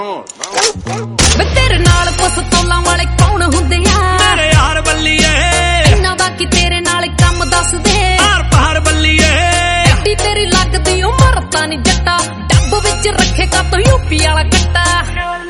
तेरे नाल पिस्तौलां वाले कौन हुंदे आ? मेरे यार बल्लीए इन्हां दा की तेरे नाल कम दस दे। पार पार बल्लीए एडी तेरी लगदी उमर तां नी जट्टा, डब्ब विच रखे का तू यूपी वाला कट्टा।